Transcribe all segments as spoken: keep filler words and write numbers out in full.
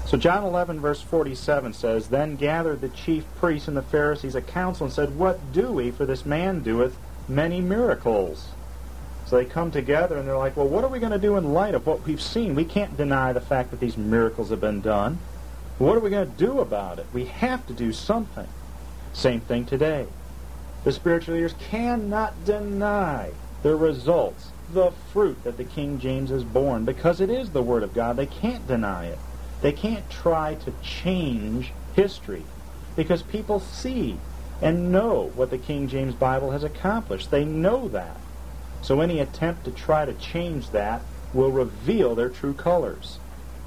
So John eleven, verse forty-seven says, Then gathered the chief priests and the Pharisees a council and said, What do we? For this man doeth many miracles. So they come together and they're like, well, what are we going to do in light of what we've seen? We can't deny the fact that these miracles have been done. What are we going to do about it? We have to do something. Same thing today. The spiritual leaders cannot deny the results, the fruit that the King James has borne, because it is the Word of God. They can't deny it. They can't try to change history, because people see and know what the King James Bible has accomplished. They know that. So any attempt to try to change that will reveal their true colors.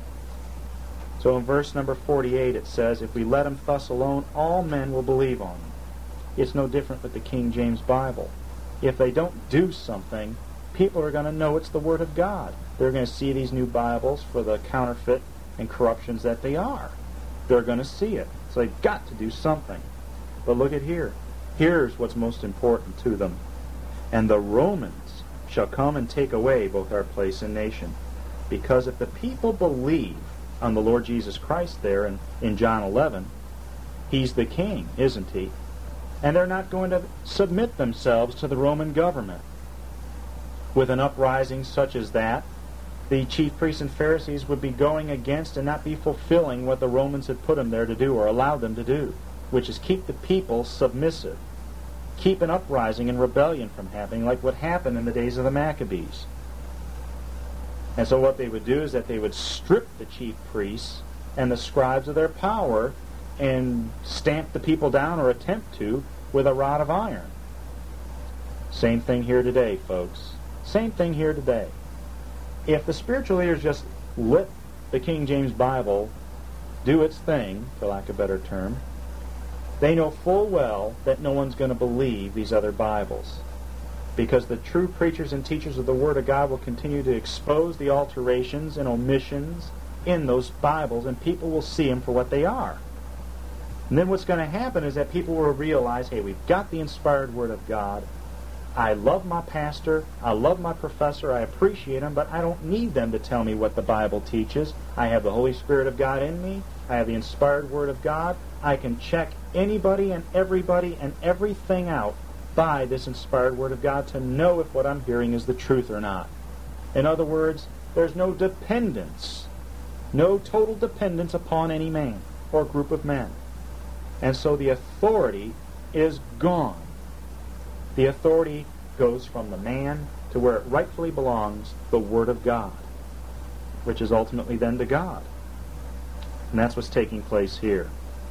So in verse number forty-eight it says, If we let him thus alone, all men will believe on him. It's no different with the King James Bible. If they don't do something, people are going to know it's the Word of God. They're going to see these new Bibles for the counterfeit and corruptions that they are. They're going to see it. So they've got to do something. But look at here. Here's what's most important to them. And the Romans shall come and take away both our place and nation. Because if the people believe on the Lord Jesus Christ there in, in John eleven, he's the king, isn't he? And they're not going to submit themselves to the Roman government. With an uprising such as that, the chief priests and Pharisees would be going against and not be fulfilling what the Romans had put them there to do or allowed them to do, which is keep the people submissive. Keep an uprising and rebellion from happening, like what happened in the days of the Maccabees. And so what they would do is that they would strip the chief priests and the scribes of their power and stamp the people down, or attempt to, with a rod of iron. Same thing here today, folks. Same thing here today. If the spiritual leaders just let the King James Bible do its thing, for lack of a better term, they know full well that no one's going to believe these other Bibles, because the true preachers and teachers of the Word of God will continue to expose the alterations and omissions in those Bibles, and people will see them for what they are. And then what's going to happen is that people will realize, hey, we've got the inspired Word of God. I love my pastor, I love my professor, I appreciate him, but I don't need them to tell me what the Bible teaches. I have the Holy Spirit of God in me. I have the inspired Word of God. I can check anybody and everybody and everything out by this inspired Word of God to know if what I'm hearing is the truth or not. In other words, there's no dependence, no total dependence upon any man or group of men. And so the authority is gone. The authority goes from the man to where it rightfully belongs, the Word of God, which is ultimately then to God. And that's what's taking place here.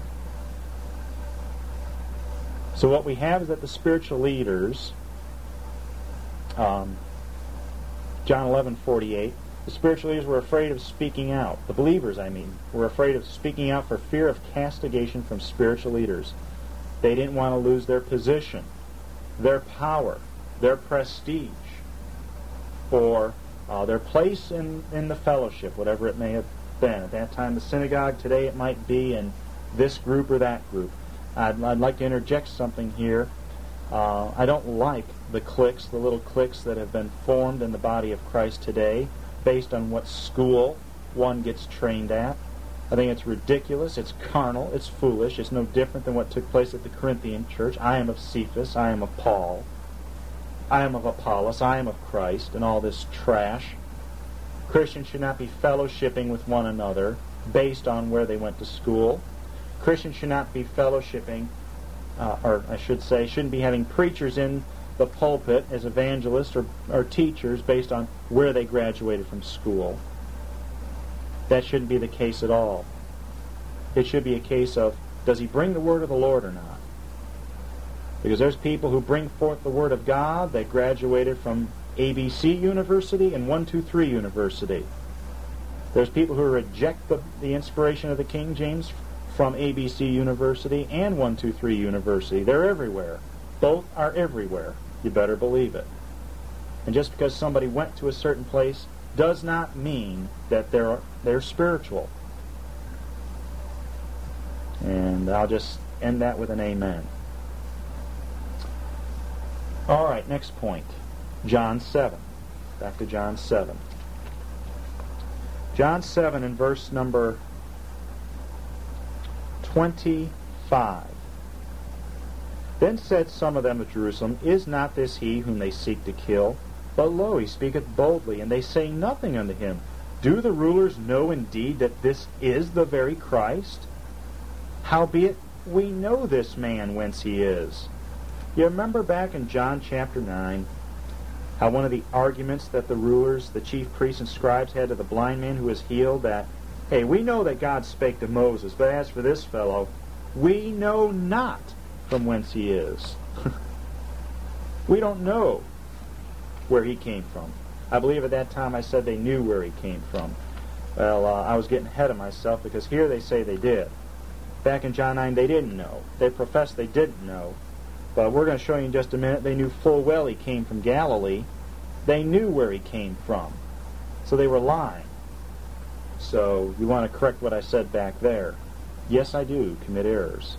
So what we have is that the spiritual leaders, um, John eleven forty-eight, the spiritual leaders were afraid of speaking out. The believers, I mean, were afraid of speaking out for fear of castigation from spiritual leaders. They didn't want to lose their position, their power, their prestige, or uh, their place in, in the fellowship, whatever it may have been. At that time, the synagogue. Today it might be in this group or that group. I'd, I'd like to interject something here. Uh, I don't like the cliques, the little cliques that have been formed in the body of Christ today based on what school one gets trained at. I think it's ridiculous, it's carnal, it's foolish, it's no different than what took place at the Corinthian church. I am of Cephas, I am of Paul, I am of Apollos, I am of Christ, and all this trash. Christians should not be fellowshipping with one another based on where they went to school. Christians should not be fellowshipping, uh, or I should say, shouldn't be having preachers in the pulpit as evangelists or, or teachers based on where they graduated from school. That shouldn't be the case at all. It should be a case of, does he bring the Word of the Lord or not? Because there's people who bring forth the Word of God that graduated from A B C University and one two three University. There's people who reject the, the inspiration of the King James from A B C University and one two three University. They're everywhere. Both are everywhere. You better believe it. And just because somebody went to a certain place does not mean that they're they're spiritual. And I'll just end that with an amen. All right, next point. John seven. Back to John seven. John seven in verse number twenty-five. Then said some of them of Jerusalem, Is not this he whom they seek to kill? But lo, he speaketh boldly, and they say nothing unto him. Do the rulers know indeed that this is the very Christ? Howbeit, we know this man whence he is. You remember back in John chapter nine, how one of the arguments that the rulers, the chief priests and scribes had to the blind man who was healed, that, hey, we know that God spake to Moses, but as for this fellow, we know not from whence he is. We don't know where he came from. I believe at that time I said they knew where he came from. Well, uh, I was getting ahead of myself, because here they say they did. Back in John nine, they didn't know. They professed they didn't know. But we're going to show you in just a minute, they knew full well he came from Galilee. They knew where he came from. So they were lying. So you want to correct what I said back there. Yes, I do commit errors.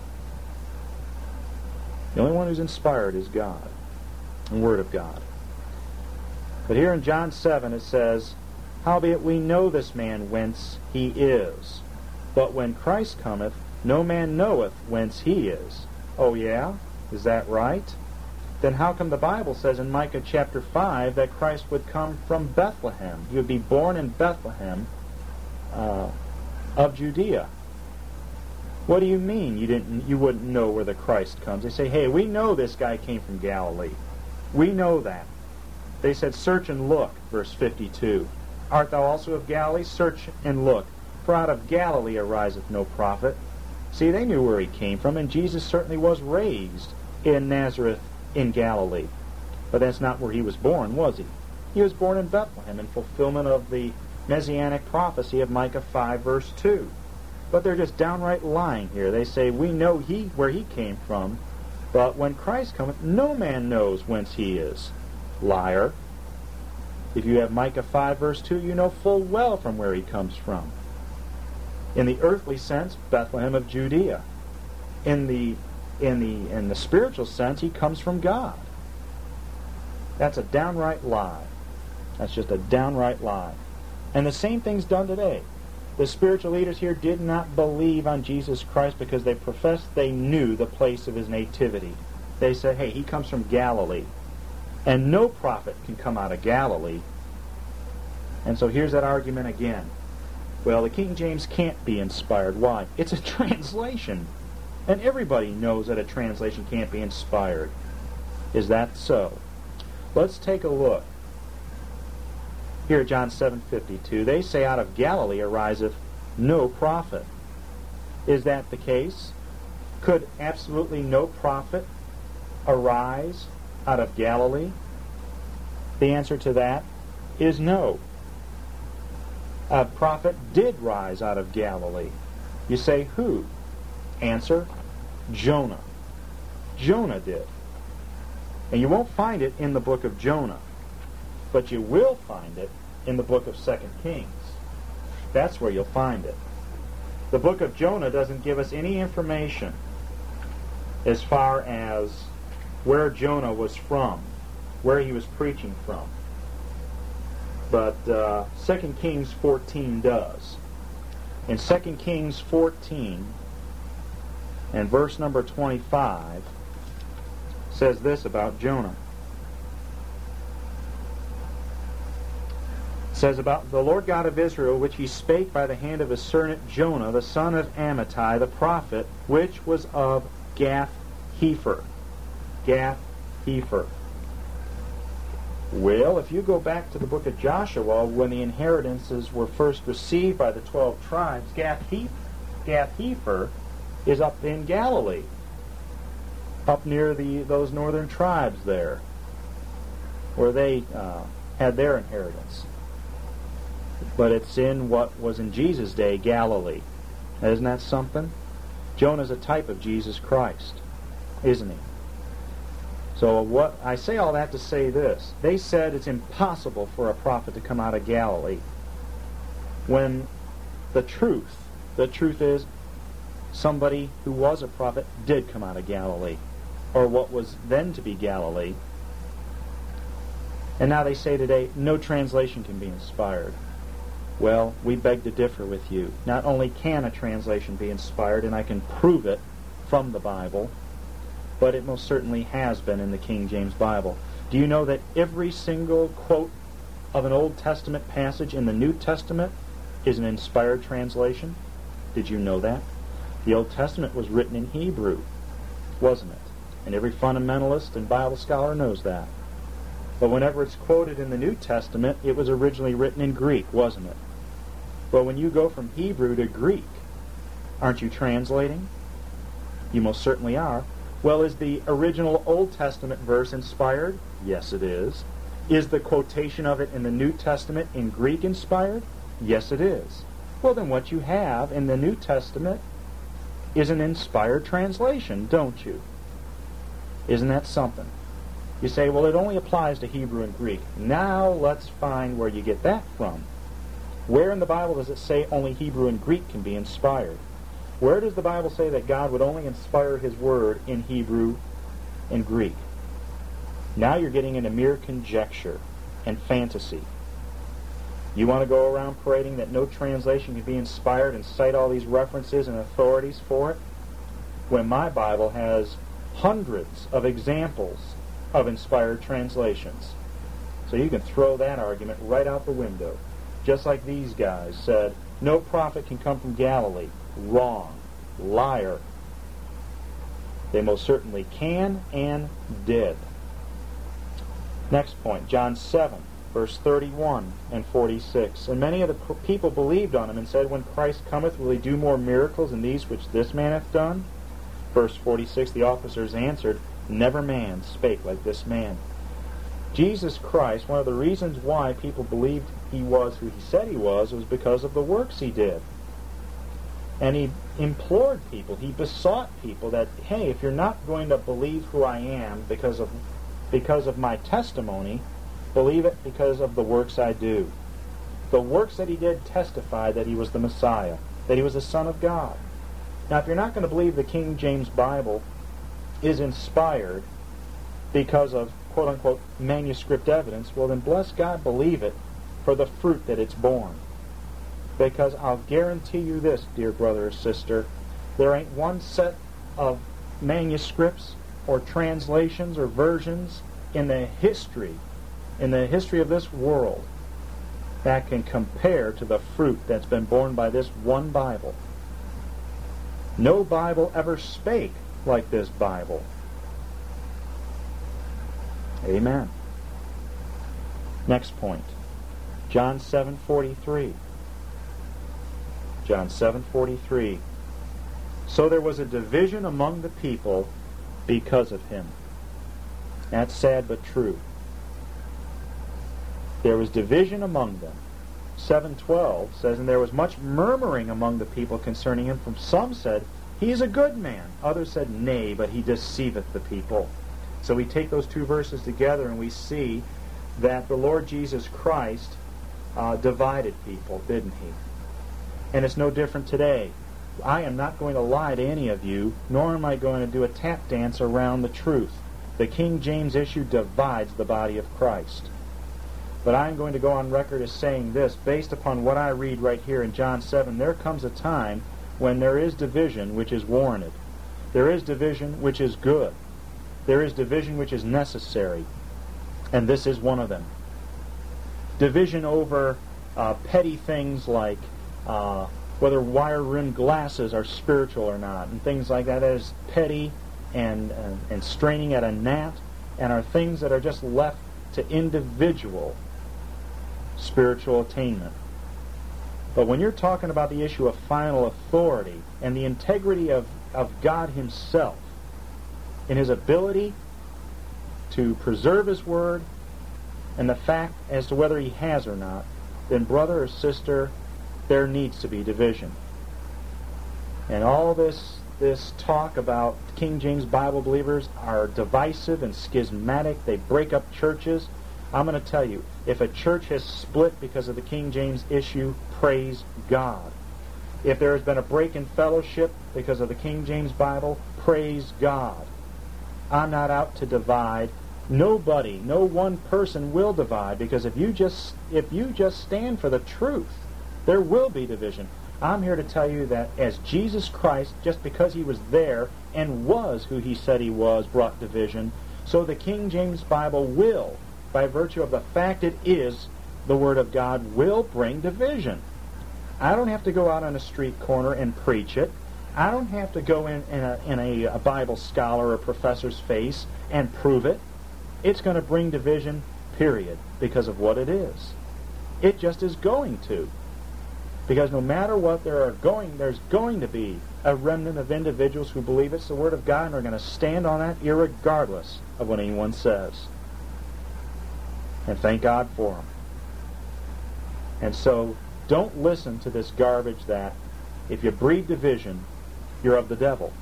The only one who's inspired is God, the Word of God. But here in John seven it says, Howbeit we know this man whence he is. But when Christ cometh, no man knoweth whence he is. Oh yeah? Is that right? Then how come the Bible says in Micah chapter five that Christ would come from Bethlehem? He would be born in Bethlehem uh, of Judea. What do you mean you didn't? You wouldn't know where the Christ comes? They say, hey, we know this guy came from Galilee. We know that. They said, search and look, verse fifty-two. Art thou also of Galilee? Search and look. For out of Galilee ariseth no prophet. See, they knew where he came from, and Jesus certainly was raised in Nazareth in Galilee. But that's not where he was born, was he? He was born in Bethlehem in fulfillment of the messianic prophecy of Micah five, verse two. But they're just downright lying here. They say, we know he where he came from, but when Christ cometh, no man knows whence he is. Liar. If you have Micah five, verse two, you know full well from where he comes from. In the earthly sense, Bethlehem of Judea. In the in the in the spiritual sense, he comes from God. That's a downright lie. That's just a downright lie. And the same thing's done today. The spiritual leaders here did not believe on Jesus Christ because they professed they knew the place of his nativity. They said, hey, he comes from Galilee. And no prophet can come out of Galilee. And so here's that argument again. Well, the King James can't be inspired. Why? It's a translation. And everybody knows that a translation can't be inspired. Is that so? Let's take a look. Here at John seven fifty-two, they say out of Galilee ariseth no prophet. Is that the case? Could absolutely no prophet arise out of Galilee? The answer to that is no. A prophet did rise out of Galilee. You say, who? Answer, Jonah. Jonah did. And you won't find it in the book of Jonah, but you will find it in the book of Second Kings. That's where you'll find it. The book of Jonah doesn't give us any information as far as where Jonah was from, where he was preaching from. But uh, Second Kings fourteen does. In Second Kings fourteen, and verse number twenty-five, says this about Jonah. It says about the Lord God of Israel, which he spake by the hand of his servant Jonah, the son of Amittai, the prophet, which was of Gath-hepher. Gath-hepher. Well, if you go back to the book of Joshua, when the inheritances were first received by the twelve tribes, Gath-hepher is up in Galilee, up near the those northern tribes there, where they uh, had their inheritance. But it's in what was in Jesus' day, Galilee. Isn't that something? Jonah's a type of Jesus Christ, isn't he? So what I say all that to say this. They said it's impossible for a prophet to come out of Galilee. When the truth, the truth is, somebody who was a prophet did come out of Galilee, or what was then to be Galilee. And now they say today, no translation can be inspired. Well, we beg to differ with you. Not only can a translation be inspired, and I can prove it from the Bible, but it most certainly has been in the King James Bible. Do you know that every single quote of an Old Testament passage in the New Testament is an inspired translation? Did you know that? The Old Testament was written in Hebrew, wasn't it? And every fundamentalist and Bible scholar knows that. But whenever it's quoted in the New Testament, it was originally written in Greek, wasn't it? Well, when you go from Hebrew to Greek, aren't you translating? You most certainly are. Well, is the original Old Testament verse inspired? Yes, it is. Is the quotation of it in the New Testament in Greek inspired? Yes, it is. Well, then what you have in the New Testament is an inspired translation, don't you? Isn't that something? You say, well, it only applies to Hebrew and Greek. Now let's find where you get that from. Where in the Bible does it say only Hebrew and Greek can be inspired? Where does the Bible say that God would only inspire His Word in Hebrew and Greek? Now you're getting into mere conjecture and fantasy. You want to go around parading that no translation can be inspired and cite all these references and authorities for it, when my Bible has hundreds of examples of inspired translations. So you can throw that argument right out the window. Just like these guys said, no prophet can come from Galilee. Wrong. Liar. They most certainly can and did. Next point, John seven, verse thirty-one and forty-six. And many of the people believed on him and said, when Christ cometh, will he do more miracles than these which this man hath done? Verse forty-six, the officers answered, never man spake like this man. Jesus Christ, one of the reasons why people believed he was who he said he was, was because of the works he did. And he implored people, he besought people that, hey, if you're not going to believe who I am because of because of my testimony, believe it because of the works I do. The works that he did testify that he was the Messiah, that he was the Son of God. Now, if you're not going to believe the King James Bible is inspired because of quote-unquote manuscript evidence, well then bless God, believe it for the fruit that it's borne. Because I'll guarantee you this, dear brother or sister, there ain't one set of manuscripts or translations or versions in the history, in the history of this world, that can compare to the fruit that's been borne by this one Bible. No Bible ever spake like this Bible. Amen. Next point. John seven forty-three. John seven forty-three. So there was a division among the people because of him. That's sad but true. There was division among them. seven twelve says, and there was much murmuring among the people concerning him. From some said, he is a good man. Others said, nay, but he deceiveth the people. So we take those two verses together and we see that the Lord Jesus Christ uh, divided people, didn't he? And it's no different today. I am not going to lie to any of you, nor am I going to do a tap dance around the truth. The King James issue divides the body of Christ. But I'm going to go on record as saying this, based upon what I read right here in John seven, there comes a time when there is division which is warranted. There is division which is good. There is division which is necessary. And this is one of them. Division over uh, petty things like uh, whether wire-rimmed glasses are spiritual or not, and things like that. That is petty and, uh, and straining at a gnat, and are things that are just left to individual spiritual attainment. But when you're talking about the issue of final authority and the integrity of, of God himself in his ability to preserve his word and the fact as to whether he has or not, then brother or sister, there needs to be division. And all this this talk about King James Bible believers are divisive and schismatic. They break up churches. I'm going to tell you, if a church has split because of the King James issue, praise God. If there has been a break in fellowship because of the King James Bible, praise God. I'm not out to divide. Nobody, no one person will divide, because if you just if you just stand for the truth, There will be division. I'm here to tell you that as Jesus Christ, just because he was there and was who he said he was, brought division, so the King James Bible will, by virtue of the fact it is the Word of God, will bring division. I don't have to go out on a street corner and preach it. I don't have to go in, in, a, in a, a Bible scholar or professor's face and prove it. It's going to bring division, period, because of what it is. It just is going to. Because no matter what, there are going, there's going to be a remnant of individuals who believe it's the Word of God and are going to stand on that irregardless of what anyone says. And thank God for them. And so, don't listen to this garbage that if you breed division, you're of the devil.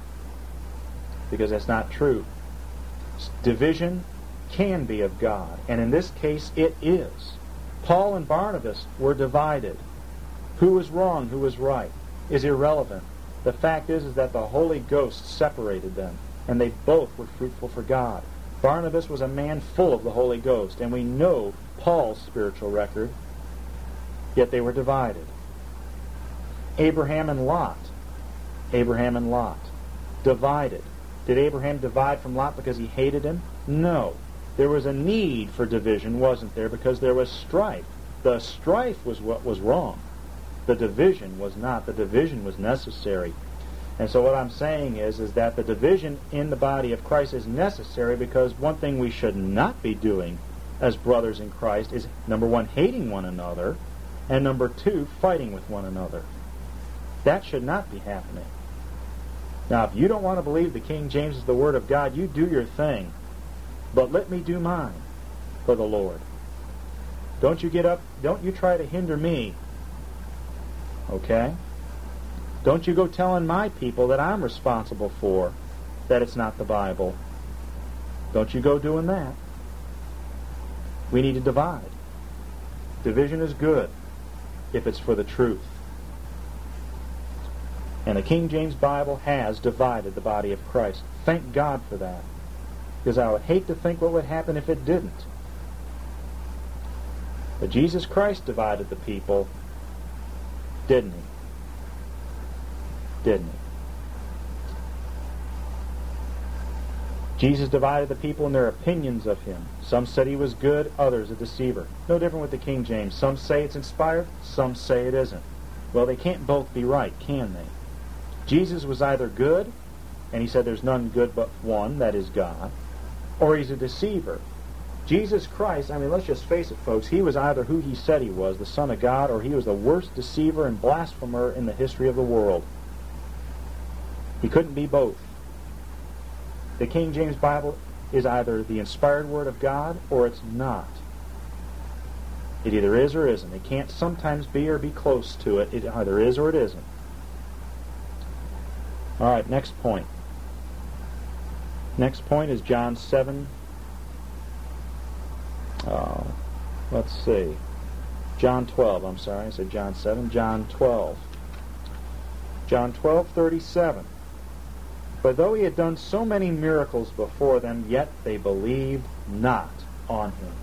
Because that's not true. Division can be of God. And in this case, it is. Paul and Barnabas were divided. Who was wrong, who was right, is irrelevant. The fact is, is that the Holy Ghost separated them, and they both were fruitful for God. Barnabas was a man full of the Holy Ghost, and we know Paul's spiritual record, yet they were divided. Abraham and Lot. Abraham and Lot. Divided. Did Abraham divide from Lot because he hated him? No. There was a need for division, wasn't there? Because there was strife. The strife was what was wrong. The division was not. The division was necessary. And so what I'm saying is, is that the division in the body of Christ is necessary because one thing we should not be doing as brothers in Christ is, number one, hating one another, and number two, fighting with one another. That should not be happening. Now, if you don't want to believe the King James is the Word of God, you do your thing. But let me do mine for the Lord. Don't you get up, don't you try to hinder me. Okay? Don't you go telling my people that I'm responsible for that it's not the Bible. Don't you go doing that. We need to divide. Division is good if it's for the truth. And the King James Bible has divided the body of Christ. Thank God for that. Because I would hate to think what would happen if it didn't. But Jesus Christ divided the people, didn't he? Didn't he? Jesus divided the people in their opinions of him. Some said he was good, others a deceiver. No different with the King James. Some say it's inspired, some say it isn't. Well, they can't both be right, can they? Jesus was either good, and he said there's none good but one, that is God, or he's a deceiver. Jesus Christ, I mean, let's just face it, folks, he was either who he said he was, the Son of God, or he was the worst deceiver and blasphemer in the history of the world. He couldn't be both. The King James Bible is either the inspired Word of God or it's not. It either is or isn't. It can't sometimes be or be close to it. It either is or it isn't. All right, next point. Next point is John seven. Uh, let's see. John twelve, I'm sorry. I said John seven. John twelve. John twelve, thirty-seven. But though he had done so many miracles before them, yet they believed not on him.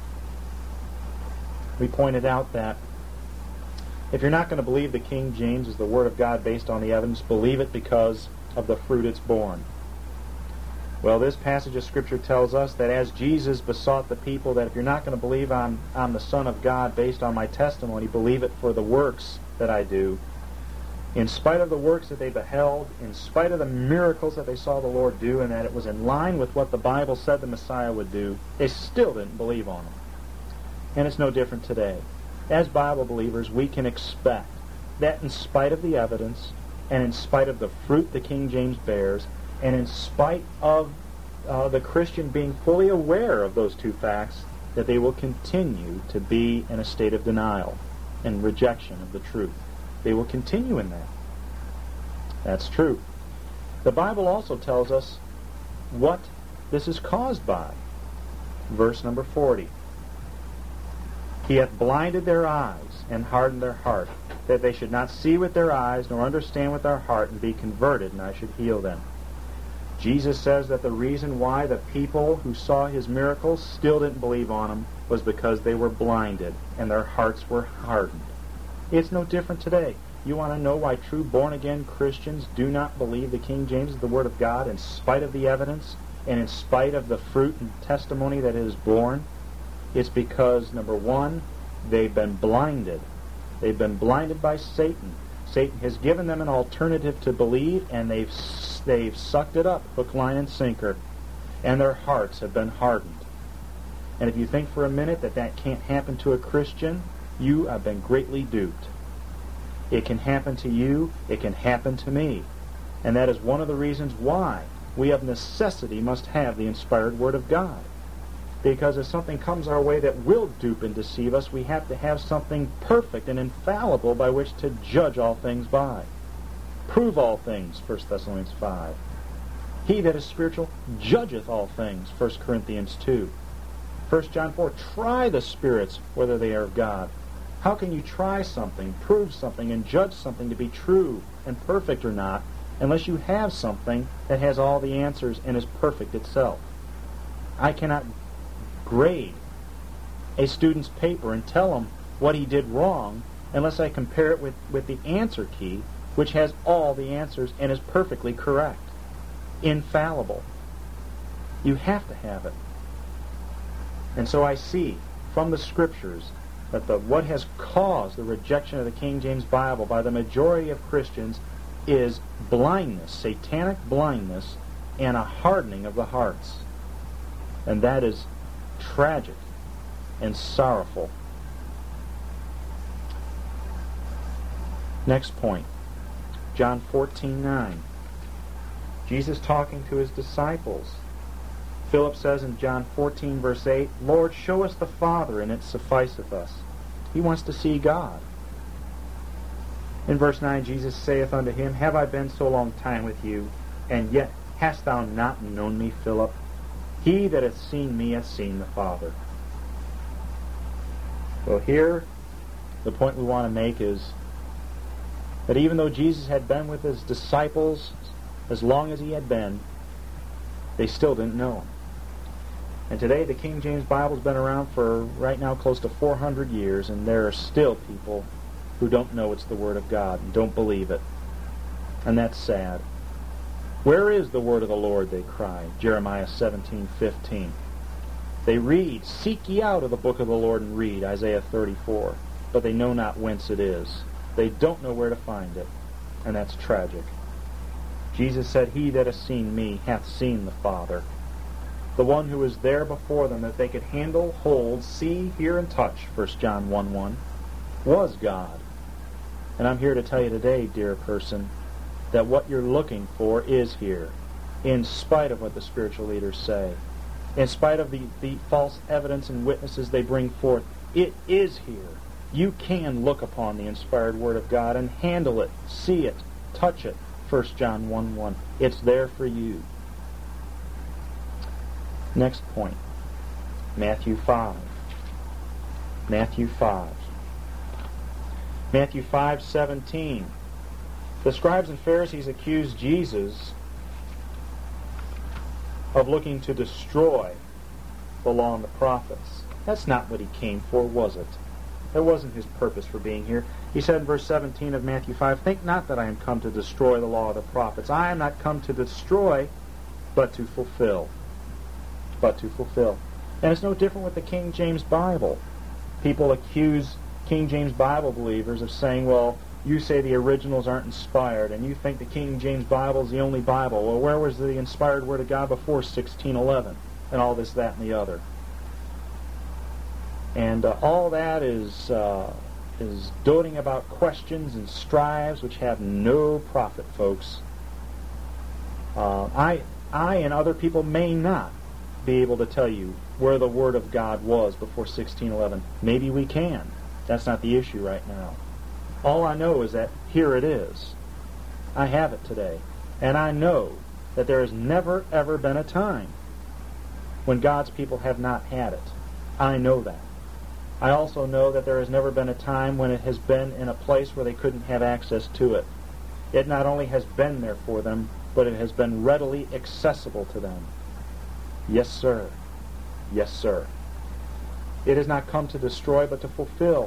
We pointed out that if you're not going to believe the King James is the Word of God based on the evidence, believe it because of the fruit it's borne. Well, this passage of Scripture tells us that as Jesus besought the people that if you're not going to believe I'm, I'm the Son of God based on my testimony, believe it for the works that I do. In spite of the works that they beheld, in spite of the miracles that they saw the Lord do, and that it was in line with what the Bible said the Messiah would do, they still didn't believe on him. And it's no different today. As Bible believers, we can expect that in spite of the evidence, and in spite of the fruit the King James bears, and in spite of uh, the Christian being fully aware of those two facts, that they will continue to be in a state of denial and rejection of the truth. They will continue in that. That's true. The Bible also tells us what this is caused by. Verse number forty. He hath blinded their eyes and hardened their heart, that they should not see with their eyes, nor understand with their heart, and be converted, and I should heal them. Jesus says that the reason why the people who saw his miracles still didn't believe on him was because they were blinded, and their hearts were hardened. It's no different today. You want to know why true born-again Christians do not believe the King James is the Word of God in spite of the evidence and in spite of the fruit and testimony that it has borne? It's because, number one, they've been blinded. They've been blinded by Satan. Satan has given them an alternative to believe, and they've they've sucked it up, hook, line, and sinker, and their hearts have been hardened. And if you think for a minute that that can't happen to a Christian, you have been greatly duped. It can happen to you. It can happen to me. And that is one of the reasons why we of necessity must have the inspired Word of God. Because if something comes our way that will dupe and deceive us, we have to have something perfect and infallible by which to judge all things by. Prove all things, First Thessalonians five. He that is spiritual judgeth all things, First Corinthians two. First John four, try the spirits whether they are of God. How can you try something, prove something, and judge something to be true and perfect or not, unless you have something that has all the answers and is perfect itself? I cannot grade a student's paper and tell him what he did wrong unless I compare it with, with the answer key, which has all the answers and is perfectly correct, infallible. You have to have it. And so I see from the Scriptures that the what has caused the rejection of the King James Bible by the majority of Christians is blindness, satanic blindness, and a hardening of the hearts. And that is tragic and sorrowful. Next point, John fourteen nine. Jesus talking to his disciples. Philip says in John fourteen, verse eight, Lord, show us the Father, and it sufficeth us. He wants to see God. In verse nine, Jesus saith unto him, Have I been so long time with you, and yet hast thou not known me, Philip? He that hath seen me hath seen the Father. Well, here, the point we want to make is that even though Jesus had been with his disciples as long as he had been, they still didn't know him. And today the King James Bible's been around for right now close to four hundred years, and there are still people who don't know it's the Word of God and don't believe it. And that's sad. Where is the word of the Lord, they cry, Jeremiah seventeen fifteen. They read, Seek ye out of the book of the Lord and read, Isaiah thirty-four. But they know not whence it is. They don't know where to find it. And that's tragic. Jesus said, He that hath seen me hath seen the Father. The one who was there before them that they could handle, hold, see, hear, and touch, First John one one, was God. And I'm here to tell you today, dear person, that what you're looking for is here, in spite of what the spiritual leaders say, in spite of the, the false evidence and witnesses they bring forth. It is here. You can look upon the inspired Word of God and handle it, see it, touch it, First John one one. It's there for you. Next point, Matthew five. Matthew five. Matthew five seventeen. The scribes and Pharisees accused Jesus of looking to destroy the law and the prophets. That's not what he came for, was it? That wasn't his purpose for being here. He said in verse seventeen of Matthew five, Think not that I am come to destroy the law of the prophets. I am not come to destroy, but to fulfill. But to fulfill. And it's no different with the King James Bible. People accuse King James Bible believers of saying, well, you say the originals aren't inspired, and you think the King James Bible is the only Bible. Well, where was the inspired Word of God before sixteen eleven? And all this, that, and the other. And uh, all that is uh, is doting about questions and strives which have no profit, folks. Uh, I, I and other people may not be able to tell you where the Word of God was before sixteen eleven. Maybe we can. That's not the issue right now. All I know is that here it is. I have it today. And I know that there has never, ever been a time when God's people have not had it. I know that. I also know that there has never been a time when it has been in a place where they couldn't have access to it. It not only has been there for them, but it has been readily accessible to them. Yes, sir. Yes, sir. It has not come to destroy, but to fulfill.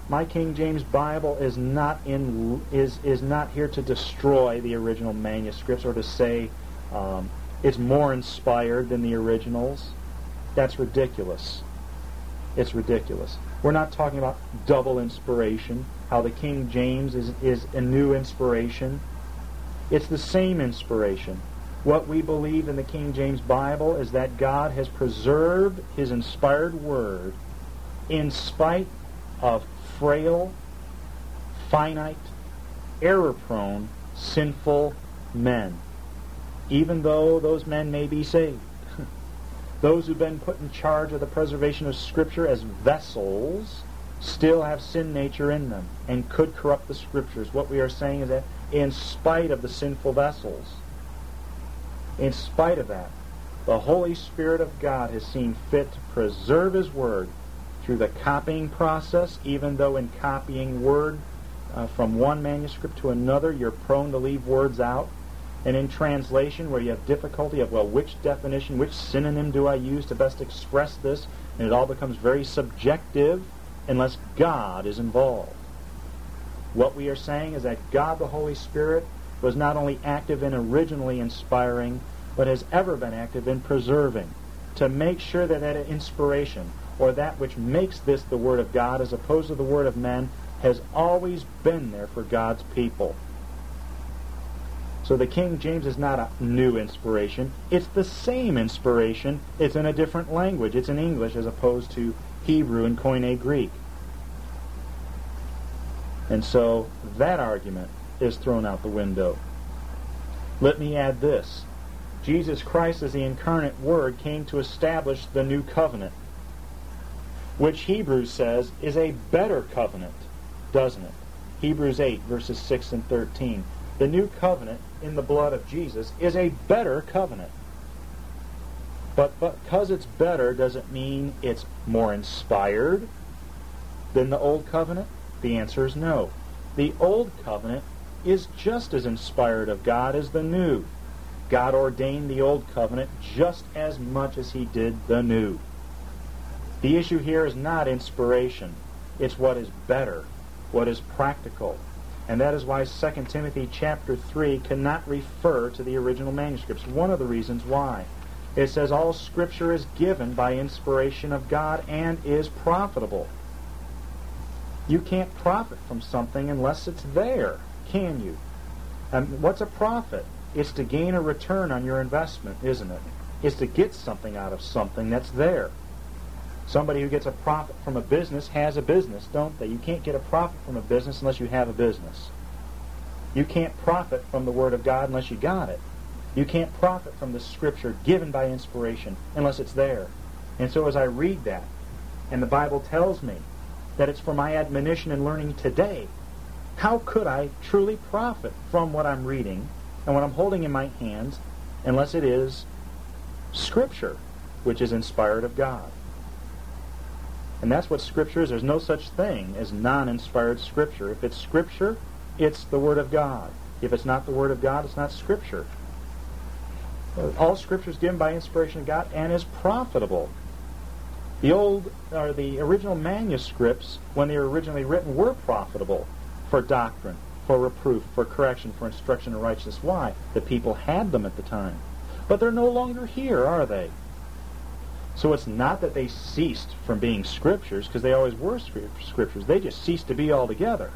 My King James Bible is not in is is not here to destroy the original manuscripts or to say um, it's more inspired than the originals. That's ridiculous. It's ridiculous. We're not talking about double inspiration, how the King James is, is a new inspiration. It's the same inspiration. What we believe in the King James Bible is that God has preserved His inspired Word in spite of frail, finite, error-prone, sinful men, even though those men may be saved. Those who've been put in charge of the preservation of Scripture as vessels still have sin nature in them and could corrupt the Scriptures. What we are saying is that in spite of the sinful vessels, in spite of that, the Holy Spirit of God has seen fit to preserve His Word through the copying process, even though in copying word uh, from one manuscript to another, you're prone to leave words out. And in translation, where you have difficulty of, well, which definition, which synonym do I use to best express this? And it all becomes very subjective unless God is involved. What we are saying is that God the Holy Spirit was not only active in originally inspiring, but has ever been active in preserving, to make sure that that inspiration, or that which makes this the Word of God as opposed to the Word of men, has always been there for God's people. So the King James is not a new inspiration. It's the same inspiration. It's in a different language. It's in English as opposed to Hebrew and Koine Greek. And so that argument is thrown out the window. Let me add this. Jesus Christ as the incarnate Word came to establish the new covenant, which Hebrews says is a better covenant, doesn't it? Hebrews eight, verses six and thirteen. The new covenant in the blood of Jesus is a better covenant. But because it's better doesn't mean it's more inspired than the old covenant. The answer is no. The old covenant is just as inspired of God as the new. God ordained the old covenant just as much as He did the new. The issue here is not inspiration. It's what is better, what is practical. And that is why Second Timothy chapter three cannot refer to the original manuscripts. One of the reasons why. It says all Scripture is given by inspiration of God and is profitable. You can't profit from something unless it's there, can you? And what's a profit? It's to gain a return on your investment, isn't it? It's to get something out of something that's there. Somebody who gets a profit from a business has a business, don't they? You can't get a profit from a business unless you have a business. You can't profit from the Word of God unless you got it. You can't profit from the Scripture given by inspiration unless it's there. And so as I read that, and the Bible tells me that it's for my admonition and learning today, how could I truly profit from what I'm reading and what I'm holding in my hands unless it is Scripture, which is inspired of God? And that's what Scripture is. There's no such thing as non-inspired Scripture. If it's Scripture, it's the Word of God. If it's not the Word of God, it's not Scripture. All Scripture is given by inspiration of God and is profitable. The old, or the original manuscripts, when they were originally written, were profitable for doctrine, for reproof, for correction, for instruction in righteousness. Why? The people had them at the time. But they're no longer here, are they? So it's not that they ceased from being Scriptures, because they always were Scriptures. They just ceased to be altogether.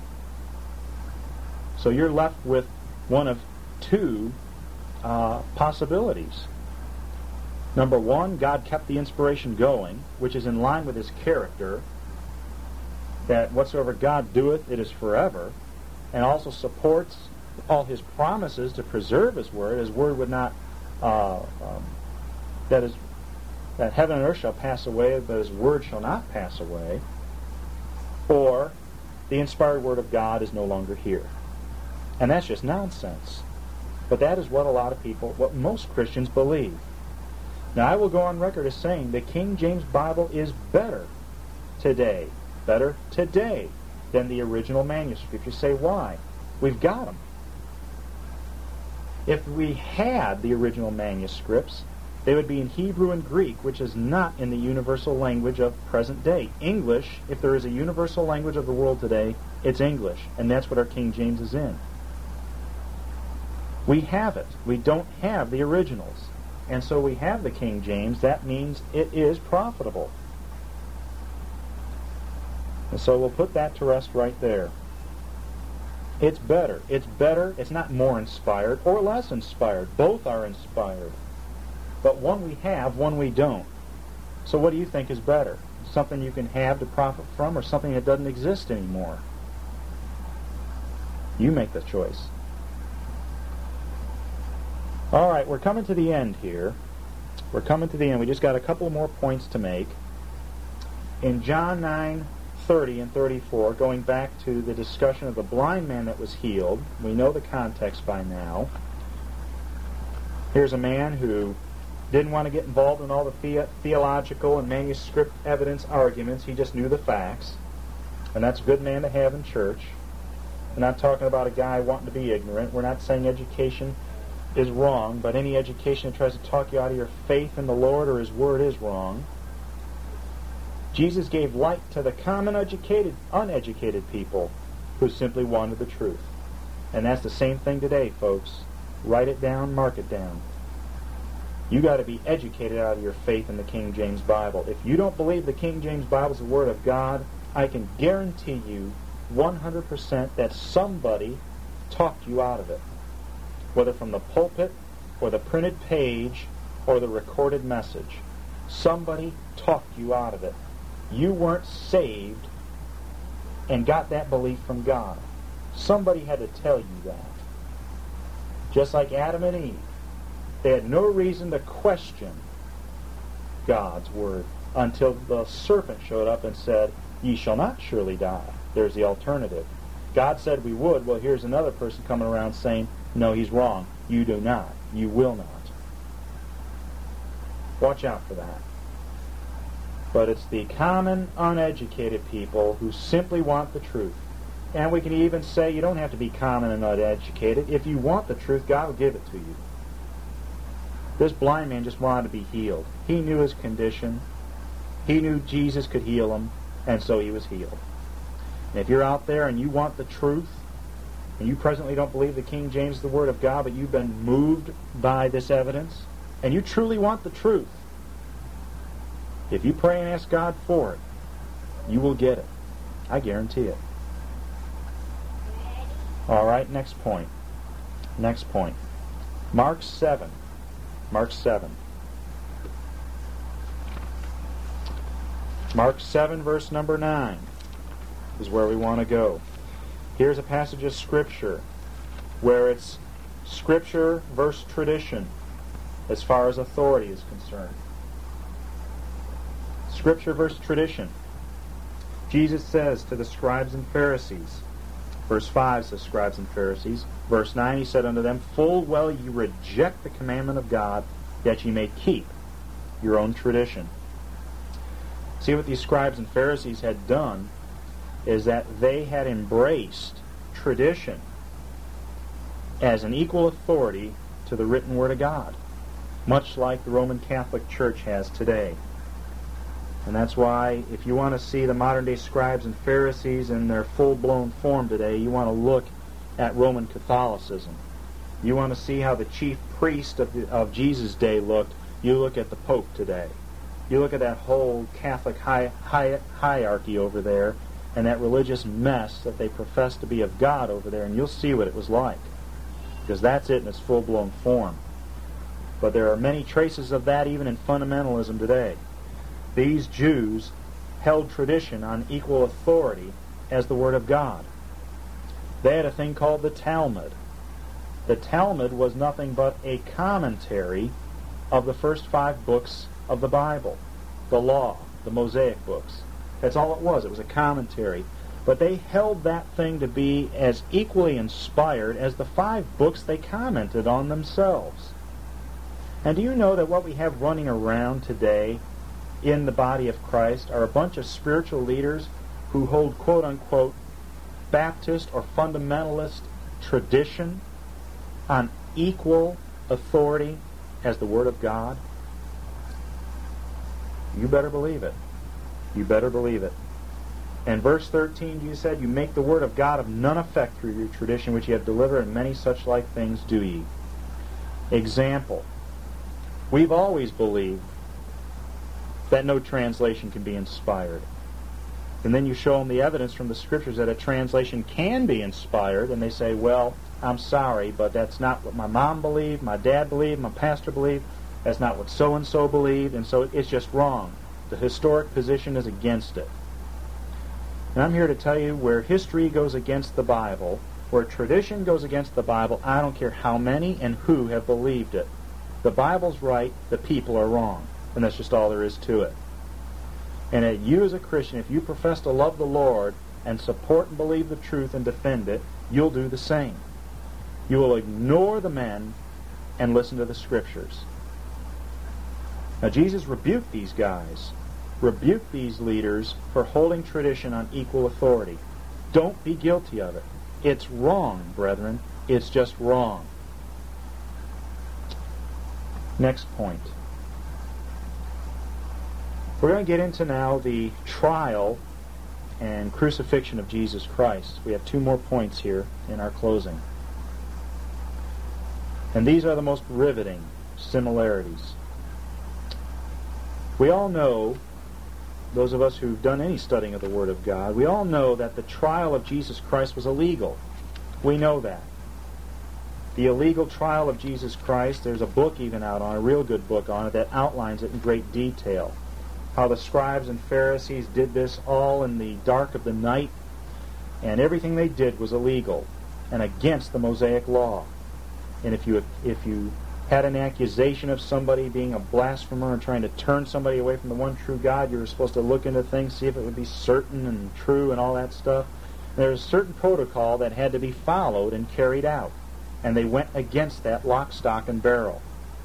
So you're left with one of two uh, possibilities. Number one, God kept the inspiration going, which is in line with His character, that whatsoever God doeth, it is forever, and also supports all His promises to preserve His Word. His Word would not, uh, um, that is, that heaven and earth shall pass away, but His Word shall not pass away. Or the inspired Word of God is no longer here. And that's just nonsense. But that is what a lot of people, what most Christians believe. Now, I will go on record as saying the King James Bible is better today, better today than the original manuscript. You say, why? We've got them. If we had the original manuscripts, They would be in Hebrew and Greek, which is not in the universal language of present day. English, if there is a universal language of the world today, it's English, and that's what our King James is in. We have it. We don't have the originals. And so we have the King James. That means it is profitable. And so we'll put that to rest right there. It's better. It's better. It's not more inspired or less inspired. Both are inspired. But one we have, one we don't. So what do you think is better? Something you can have to profit from, or something that doesn't exist anymore? You make the choice. All right, we're coming to the end here. We're coming to the end. We just got a couple more points to make. In John nine thirty and thirty-four, going back to the discussion of the blind man that was healed, we know the context by now. Here's a man who didn't want to get involved in all the the- theological and manuscript evidence arguments. He just knew the facts. And that's a good man to have in church. We're not talking about a guy wanting to be ignorant. We're not saying education is wrong, but any education that tries to talk you out of your faith in the Lord or His Word is wrong. Jesus gave light to the common educated, uneducated people who simply wanted the truth. And that's the same thing today, folks. Write it down, mark it down. You got to be educated out of your faith in the King James Bible. If you don't believe the King James Bible is the Word of God, I can guarantee you one hundred percent that somebody talked you out of it. Whether from the pulpit, or the printed page, or the recorded message. Somebody talked you out of it. You weren't saved and got that belief from God. Somebody had to tell you that. Just like Adam and Eve. They had no reason to question God's Word until the serpent showed up and said, "Ye shall not surely die." There's the alternative. God said we would. Well, here's another person coming around saying, "No, he's wrong. You do not. You will not." Watch out for that. But it's the common, uneducated people who simply want the truth. And we can even say you don't have to be common and uneducated. If you want the truth, God will give it to you. This blind man just wanted to be healed. He knew his condition. He knew Jesus could heal him, and so he was healed. And if you're out there and you want the truth, and you presently don't believe the King James is the Word of God, but you've been moved by this evidence, and you truly want the truth, if you pray and ask God for it, you will get it. I guarantee it. All right, next point. Next point. Mark seven. Mark seven. Mark seven, verse number nine is where we want to go. Here's a passage of Scripture where it's Scripture versus tradition as far as authority is concerned. Scripture versus tradition. Jesus says to the scribes and Pharisees, verse five says scribes and Pharisees, verse nine, he said unto them, "Full well ye reject the commandment of God, that ye may keep your own tradition." See, what these scribes and Pharisees had done is that they had embraced tradition as an equal authority to the written Word of God, much like the Roman Catholic Church has today. And that's why, if you want to see the modern-day scribes and Pharisees in their full-blown form today, you want to look at Roman Catholicism. You want to see how the chief priest of, the, of Jesus' day looked, you look at the Pope today. You look at that whole Catholic hi- hi- hierarchy over there, and that religious mess that they profess to be of God over there, and you'll see what it was like. Because that's it in its full-blown form. But there are many traces of that even in fundamentalism today. These Jews held tradition on equal authority as the Word of God. They had a thing called the Talmud. The Talmud was nothing but a commentary of the first five books of the Bible, the Law, the Mosaic books. That's all it was. It was a commentary. But they held that thing to be as equally inspired as the five books they commented on themselves. And do you know that what we have running around today in the body of Christ are a bunch of spiritual leaders who hold quote-unquote Baptist or fundamentalist tradition on equal authority as the Word of God? You better believe it. You better believe it. And verse thirteen, Jesus said, you make the word of God of none effect through your tradition which ye have delivered, and many such like things do ye. Example. We've always believed that no translation can be inspired. And then you show them the evidence from the Scriptures that a translation can be inspired, and they say, well, I'm sorry, but that's not what my mom believed, my dad believed, my pastor believed, that's not what so-and-so believed, and so it's just wrong. The historic position is against it. And I'm here to tell you, where history goes against the Bible, where tradition goes against the Bible, I don't care how many and who have believed it. The Bible's right, the people are wrong. And that's just all there is to it. And that you as a Christian, if you profess to love the Lord and support and believe the truth and defend it, you'll do the same. You will ignore the men and listen to the Scriptures. Now Jesus rebuked these guys, rebuked these leaders for holding tradition on equal authority. Don't be guilty of it. It's wrong, brethren. It's just wrong. Next point. We're going to get into now the trial and crucifixion of Jesus Christ. We have two more points here in our closing. And these are the most riveting similarities. We all know, those of us who've done any studying of the Word of God, we all know that the trial of Jesus Christ was illegal. We know that. The illegal trial of Jesus Christ, there's a book even out on it, a real good book on it, that outlines it in great detail. How the scribes and Pharisees did this all in the dark of the night, and everything they did was illegal and against the Mosaic law. And if you if you had an accusation of somebody being a blasphemer and trying to turn somebody away from the one true God, you were supposed to look into things, see if it would be certain and true and all that stuff. There was a certain protocol that had to be followed and carried out, and they went against that lock, stock, and barrel.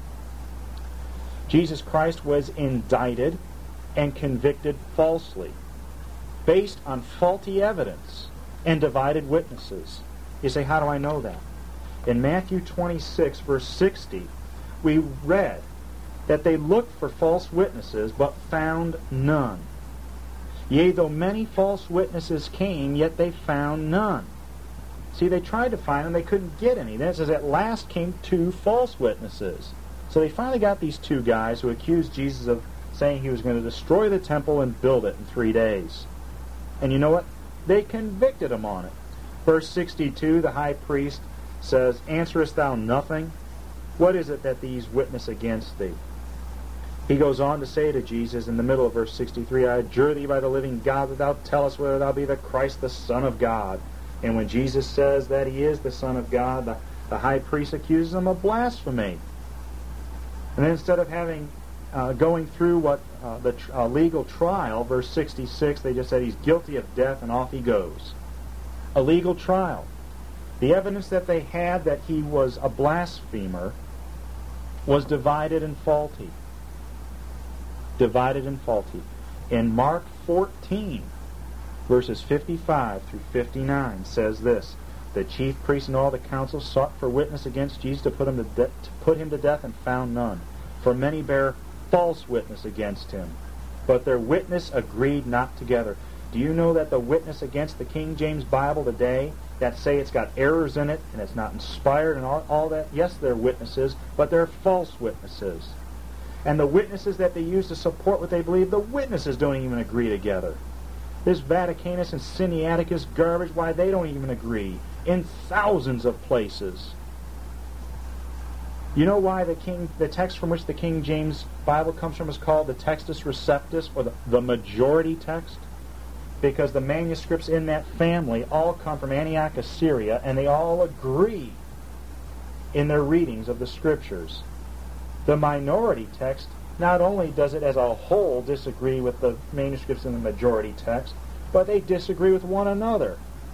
Jesus Christ was indicted and convicted falsely, based on faulty evidence and divided witnesses. You say, how do I know that? In Matthew twenty-six, verse sixty, we read that they looked for false witnesses, but found none. Yea, though many false witnesses came, yet they found none. See, they tried to find them, they couldn't get any. Then it says, at last came two false witnesses. So they finally got these two guys who accused Jesus of saying he was going to destroy the temple and build it in three days. And you know what? They convicted him on it. Verse sixty-two, the high priest says, answerest thou nothing? What is it that these witness against thee? He goes on to say to Jesus in the middle of verse sixty-three, I adjure thee by the living God that thou tellest whether thou be the Christ, the Son of God. And when Jesus says that he is the Son of God, the, the high priest accuses him of blasphemy. And then instead of having uh, going through what uh, the tr- uh, legal trial, verse sixty-six, they just said he's guilty of death, and off he goes. A legal trial. The evidence that they had that he was a blasphemer was divided and faulty. Divided and faulty. In Mark fourteen, verses fifty-five through fifty-nine, says this, the chief priests and all the council sought for witness against Jesus to put him to, de- to put him to death, and found none. For many bear false witness against him, but their witness agreed not together. Do you know that the witness against the King James Bible today, that say it's got errors in it and it's not inspired and all, all that, yes, they're witnesses, but they're false witnesses. And the witnesses that they use to support what they believe, the witnesses don't even agree together. This Vaticanus and Sinaiticus garbage, why, they don't even agree in thousands of places. You know why the King, the text from which the King James Bible comes from is called the Textus Receptus, or the, the majority text? Because the manuscripts in that family all come from Antioch, Assyria, and they all agree in their readings of the Scriptures. The minority text, not only does it as a whole disagree with the manuscripts in the majority text, but they disagree with one another.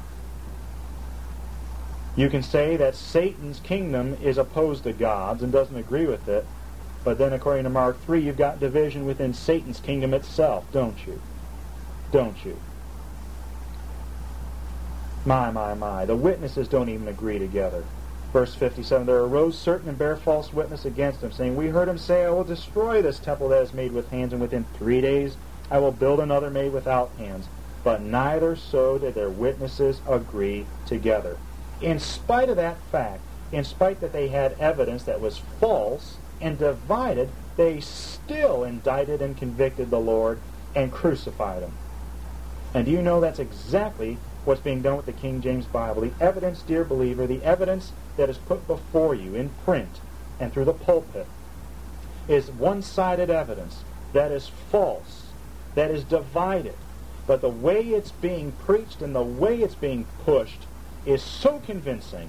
You can say that Satan's kingdom is opposed to God's and doesn't agree with it, but then according to Mark three, you've got division within Satan's kingdom itself, don't you? Don't you? My, my, my. The witnesses don't even agree together. Verse fifty-seven, there arose certain and bare false witness against him, saying, we heard him say, I will destroy this temple that is made with hands, and within three days I will build another made without hands. But neither so did their witnesses agree together. In spite of that fact, in spite that they had evidence that was false and divided, they still indicted and convicted the Lord and crucified him. And do you know that's exactly what's being done with the King James Bible? The evidence, dear believer, the evidence that is put before you in print and through the pulpit is one-sided evidence that is false, that is divided. But the way it's being preached and the way it's being pushed is so convincing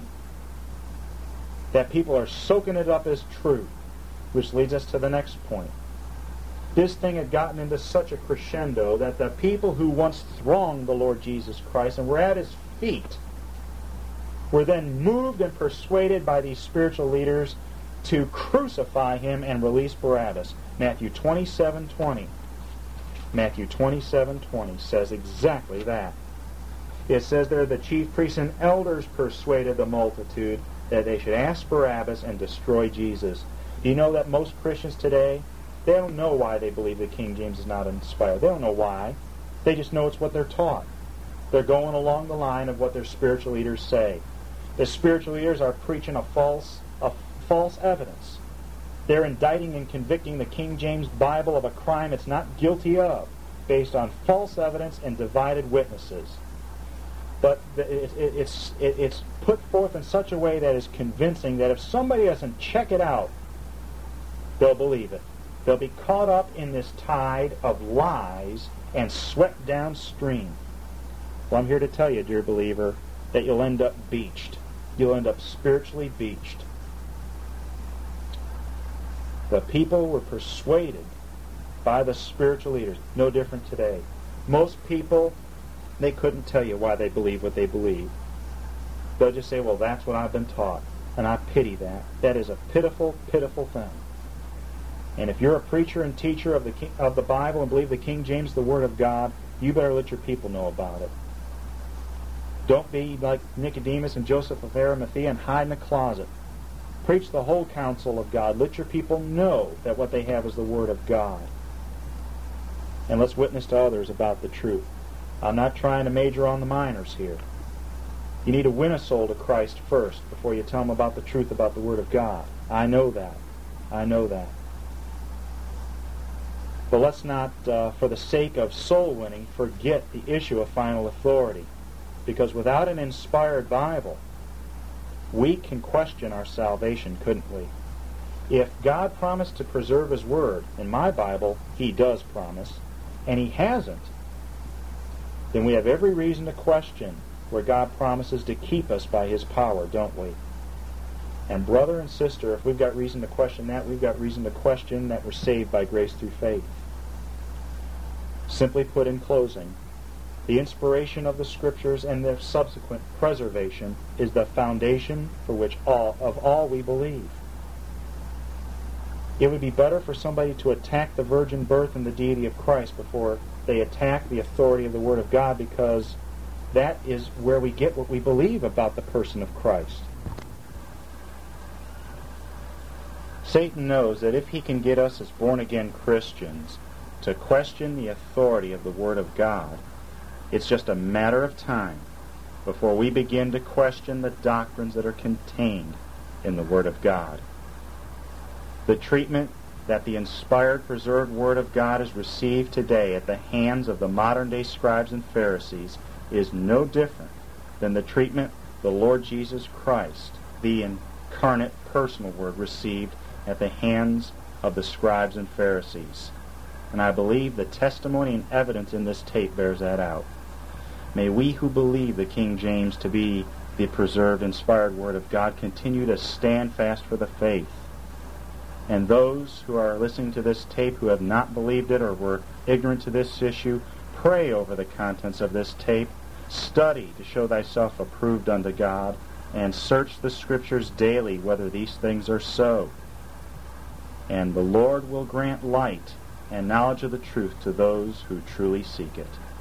that people are soaking it up as truth, which leads us to the next point. This thing had gotten into such a crescendo that the people who once thronged the Lord Jesus Christ and were at his feet were then moved and persuaded by these spiritual leaders to crucify him and release Barabbas. Matthew twenty-seven twenty. Matthew twenty-seven twenty says exactly that. It says there, the chief priests and elders persuaded the multitude that they should ask Barabbas and destroy Jesus. Do you know that most Christians today, they don't know why they believe the King James is not inspired. They don't know why. They just know it's what they're taught. They're going along the line of what their spiritual leaders say. The spiritual leaders are preaching a false, a false evidence. They're indicting and convicting the King James Bible of a crime it's not guilty of, based on false evidence and divided witnesses. But it, it, it's, it, it's put forth in such a way that is convincing that if somebody doesn't check it out, they'll believe it. They'll be caught up in this tide of lies and swept downstream. Well, I'm here to tell you, dear believer, that you'll end up beached. You'll end up spiritually beached. The people were persuaded by the spiritual leaders. No different today. Most people, they couldn't tell you why they believe what they believe. They'll just say, well, that's what I've been taught. And I pity that. That is a pitiful, pitiful thing. And if you're a preacher and teacher of the King, of the Bible and believe the King James is the Word of God, you better let your people know about it. Don't be like Nicodemus and Joseph of Arimathea and hide in a closet. Preach the whole counsel of God. Let your people know that what they have is the Word of God. And let's witness to others about the truth. I'm not trying to major on the minors here. You need to win a soul to Christ first before you tell them about the truth about the Word of God. I know that. I know that. But let's not, uh, for the sake of soul winning, forget the issue of final authority. Because without an inspired Bible, we can question our salvation, couldn't we? If God promised to preserve His Word, in my Bible, He does promise, and He hasn't, then we have every reason to question where God promises to keep us by His power, don't we? And brother and sister, if we've got reason to question that, we've got reason to question that we're saved by grace through faith. Simply put, in closing, the inspiration of the Scriptures and their subsequent preservation is the foundation for which all of all we believe. It would be better for somebody to attack the virgin birth and the deity of Christ before they attack the authority of the Word of God, because that is where we get what we believe about the person of Christ. Satan knows that if he can get us as born-again Christians to question the authority of the Word of God, it's just a matter of time before we begin to question the doctrines that are contained in the Word of God. The treatment that the inspired, preserved Word of God has received today at the hands of the modern-day scribes and Pharisees is no different than the treatment the Lord Jesus Christ, the incarnate personal Word, received at the hands of the scribes and Pharisees. And I believe the testimony and evidence in this tape bears that out. May we who believe the King James to be the preserved, inspired Word of God continue to stand fast for the faith. And those who are listening to this tape who have not believed it or were ignorant to this issue, pray over the contents of this tape. Study to show thyself approved unto God, and search the Scriptures daily whether these things are so. And the Lord will grant light and knowledge of the truth to those who truly seek it.